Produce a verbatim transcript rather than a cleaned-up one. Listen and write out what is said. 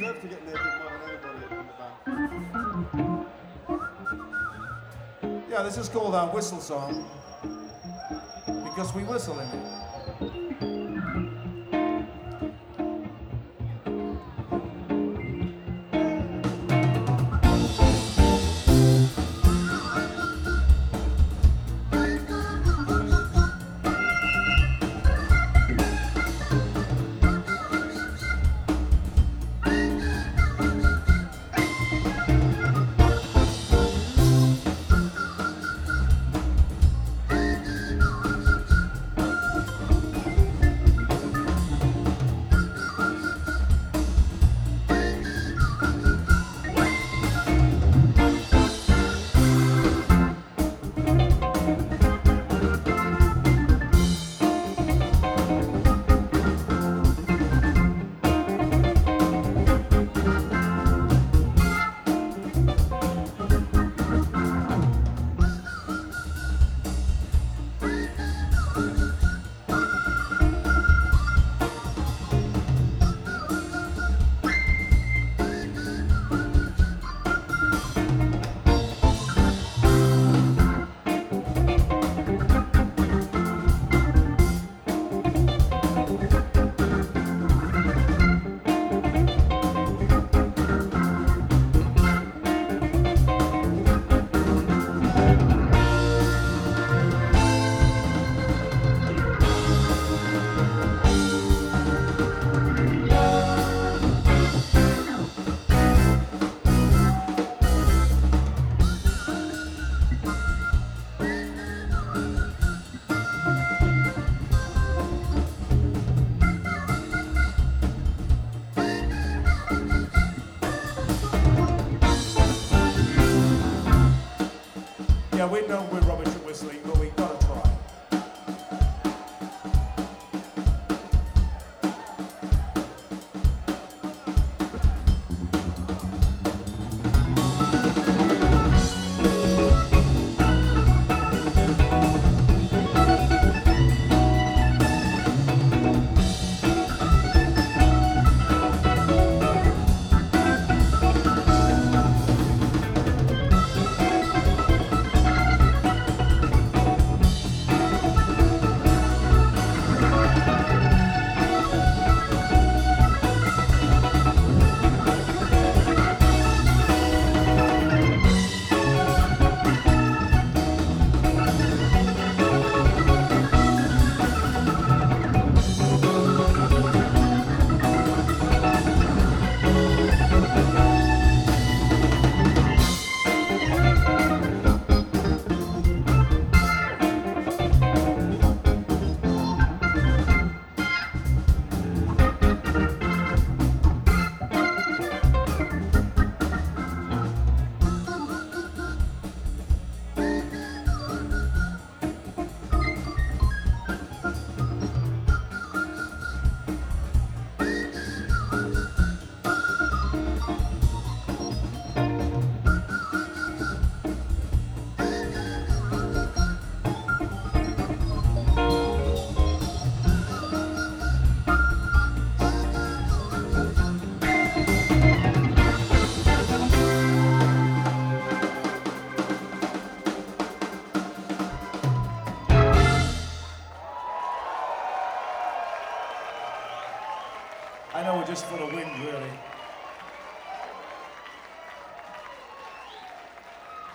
deserve to get naked more than anybody in the band. Yeah, this is called our whistle song because we whistle in it. Yeah, we know we're rubbish at whistling, but we gotta try. I know we're just full of wind, really.